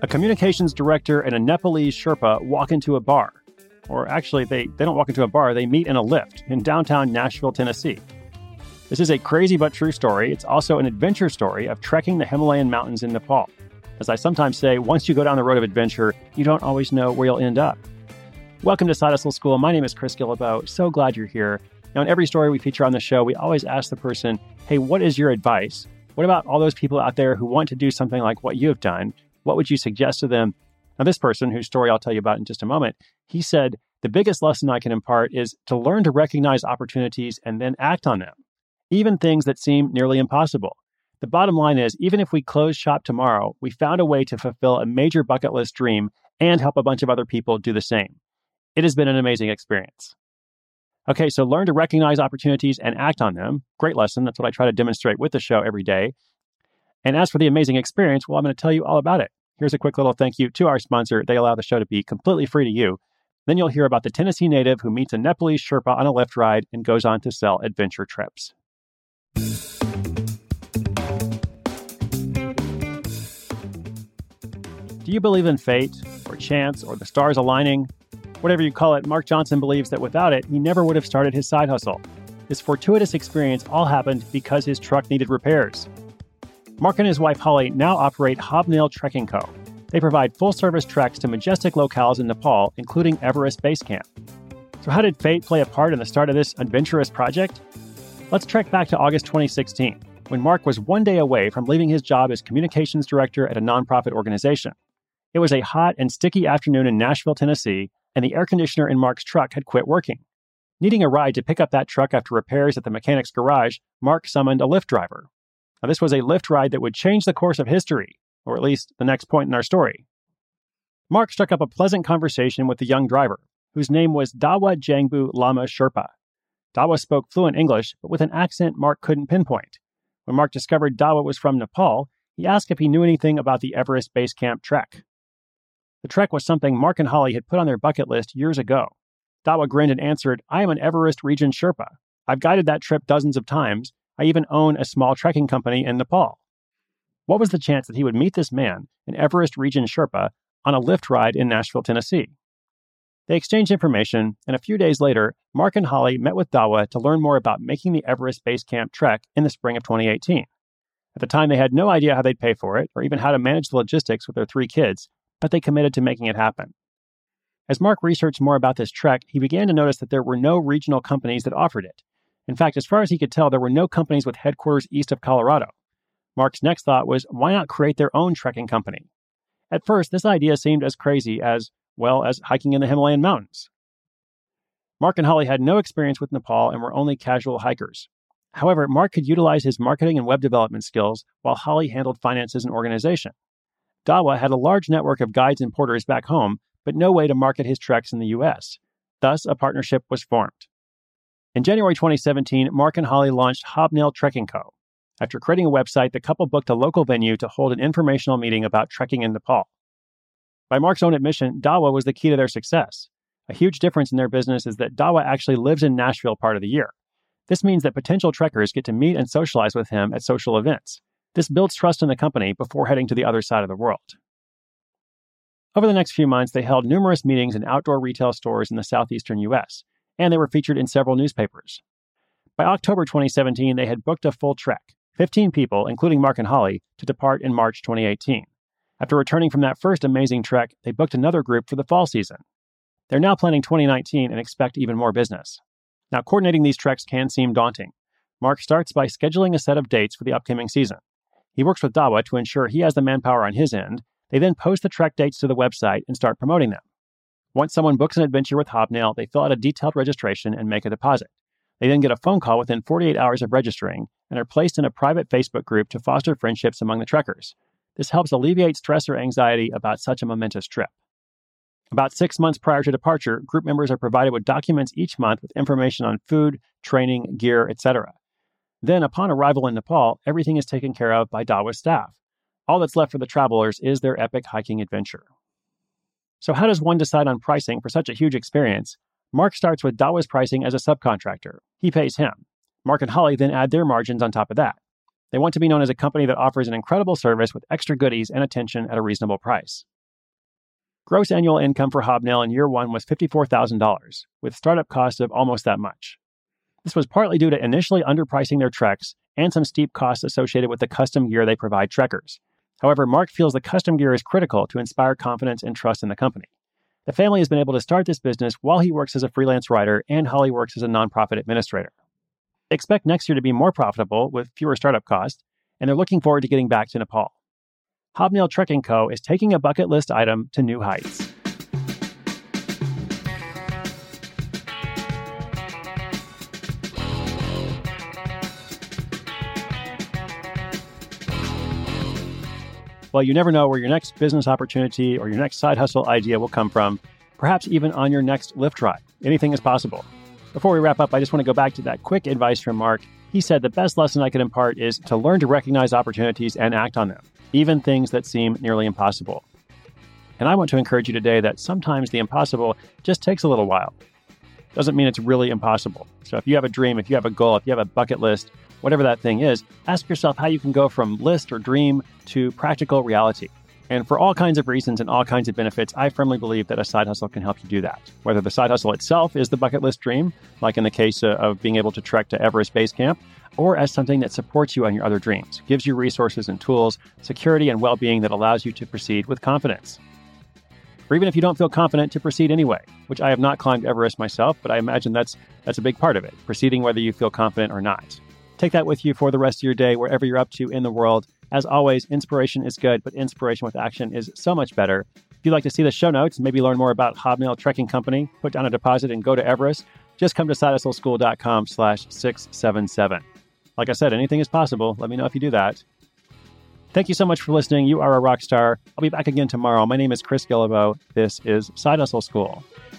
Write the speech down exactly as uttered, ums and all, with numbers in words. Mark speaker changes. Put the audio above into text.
Speaker 1: A communications director and a Nepalese Sherpa walk into a bar. Or actually, they, they don't walk into a bar, they meet in a lift in downtown Nashville, Tennessee. This is a crazy but true story. It's also an adventure story of trekking the Himalayan mountains in Nepal. As I sometimes say, once you go down the road of adventure, you don't always know where you'll end up. Welcome to Side Hustle School. My name is Chris Guillebeau. So glad you're here. Now, in every story we feature on the show, we always ask the person, hey, what is your advice? What about all those people out there who want to do something like what you have done? What would you suggest to them? Now, this person, whose story I'll tell you about in just a moment, he said, the biggest lesson I can impart is to learn to recognize opportunities and then act on them, even things that seem nearly impossible. The bottom line is, even if we close shop tomorrow, we found a way to fulfill a major bucket list dream and help a bunch of other people do the same. It has been an amazing experience. Okay, so learn to recognize opportunities and act on them. Great lesson. That's what I try to demonstrate with the show every day. And as for the amazing experience, well, I'm going to tell you all about it. Here's a quick little thank you to our sponsor. They allow the show to be completely free to you. Then you'll hear about the Tennessee native who meets a Nepalese Sherpa on a lift ride and goes on to sell adventure trips. Do you believe in fate or chance or the stars aligning? Whatever you call it, Mark Johnson believes that without it, he never would have started his side hustle. This fortuitous experience all happened because his truck needed repairs. Mark and his wife Holly now operate Hobnail Trekking Co. They provide full-service treks to majestic locales in Nepal, including Everest Base Camp. So how did fate play a part in the start of this adventurous project? Let's trek back to August twenty sixteen, when Mark was one day away from leaving his job as communications director at a nonprofit organization. It was a hot and sticky afternoon in Nashville, Tennessee, and the air conditioner in Mark's truck had quit working. Needing a ride to pick up that truck after repairs at the mechanic's garage, Mark summoned a Lyft driver. Now, this was a Lyft ride that would change the course of history, or at least the next point in our story. Mark struck up a pleasant conversation with the young driver, whose name was Dawa Jangbu Lama Sherpa. Dawa spoke fluent English, but with an accent Mark couldn't pinpoint. When Mark discovered Dawa was from Nepal, he asked if he knew anything about the Everest Base Camp trek. The trek was something Mark and Holly had put on their bucket list years ago. Dawa grinned and answered, I am an Everest region Sherpa. I've guided that trip dozens of times. I even own a small trekking company in Nepal. What was the chance that he would meet this man, an Everest region Sherpa, on a Lyft ride in Nashville, Tennessee? They exchanged information, and a few days later, Mark and Holly met with Dawa to learn more about making the Everest Base Camp trek in the spring of twenty eighteen. At the time, they had no idea how they'd pay for it, or even how to manage the logistics with their three kids, but they committed to making it happen. As Mark researched more about this trek, he began to notice that there were no regional companies that offered it. In fact, as far as he could tell, there were no companies with headquarters east of Colorado. Mark's next thought was, why not create their own trekking company? At first, this idea seemed as crazy as, well, as hiking in the Himalayan mountains. Mark and Holly had no experience with Nepal and were only casual hikers. However, Mark could utilize his marketing and web development skills, while Holly handled finances and organization. Dawa had a large network of guides and porters back home, but no way to market his treks in the U S. Thus, a partnership was formed. In January twenty seventeen, Mark and Holly launched Hobnail Trekking Co. After creating a website, the couple booked a local venue to hold an informational meeting about trekking in Nepal. By Mark's own admission, Dawa was the key to their success. A huge difference in their business is that Dawa actually lives in Nashville part of the year. This means that potential trekkers get to meet and socialize with him at social events. This builds trust in the company before heading to the other side of the world. Over the next few months, they held numerous meetings in outdoor retail stores in the southeastern U S, and they were featured in several newspapers. By October twenty seventeen, they had booked a full trek, fifteen people, including Mark and Holly, to depart in March twenty eighteen. After returning from that first amazing trek, they booked another group for the fall season. They're now planning twenty nineteen and expect even more business. Now, coordinating these treks can seem daunting. Mark starts by scheduling a set of dates for the upcoming season. He works with Dawa to ensure he has the manpower on his end. They then post the trek dates to the website and start promoting them. Once someone books an adventure with Hobnail, they fill out a detailed registration and make a deposit. They then get a phone call within forty-eight hours of registering and are placed in a private Facebook group to foster friendships among the trekkers. This helps alleviate stress or anxiety about such a momentous trip. About six months prior to departure, group members are provided with documents each month with information on food, training, gear, et cetera. Then, upon arrival in Nepal, everything is taken care of by Dawa's staff. All that's left for the travelers is their epic hiking adventure. So how does one decide on pricing for such a huge experience? Mark starts with Dawa's pricing as a subcontractor. He pays him. Mark and Holly then add their margins on top of that. They want to be known as a company that offers an incredible service with extra goodies and attention at a reasonable price. Gross annual income for Hobnail in year one was fifty-four thousand dollars, with startup costs of almost that much. This was partly due to initially underpricing their treks and some steep costs associated with the custom gear they provide trekkers. However, Mark feels the custom gear is critical to inspire confidence and trust in the company. The family has been able to start this business while he works as a freelance writer and Holly works as a nonprofit administrator. They expect next year to be more profitable with fewer startup costs, and they're looking forward to getting back to Nepal. Hobnail Trekking Co. is taking a bucket list item to new heights. Well, you never know where your next business opportunity or your next side hustle idea will come from, perhaps even on your next Lyft ride. Anything is possible. Before we wrap up, I just want to go back to that quick advice from Mark. He said the best lesson I could impart is to learn to recognize opportunities and act on them, even things that seem nearly impossible. And I want to encourage you today that sometimes the impossible just takes a little while. Doesn't mean it's really impossible. So if you have a dream, if you have a goal, if you have a bucket list, whatever that thing is, ask yourself how you can go from list or dream to practical reality. And for all kinds of reasons and all kinds of benefits, I firmly believe that a side hustle can help you do that. Whether the side hustle itself is the bucket list dream, like in the case of being able to trek to Everest Base Camp, or as something that supports you on your other dreams, gives you resources and tools, security and well-being that allows you to proceed with confidence. Or even if you don't feel confident, to proceed anyway, which I have not climbed Everest myself, but I imagine that's that's a big part of it, proceeding whether you feel confident or not. Take that with you for the rest of your day, wherever you're up to in the world. As always, inspiration is good, but inspiration with action is so much better. If you'd like to see the show notes and maybe learn more about Hobnail Trekking Company, put down a deposit and go to Everest, just come to sidehustleschool.com slash 677. Like I said, anything is possible. Let me know if you do that. Thank you so much for listening. You are a rock star. I'll be back again tomorrow. My name is Chris Guillebeau. This is Side Hustle School.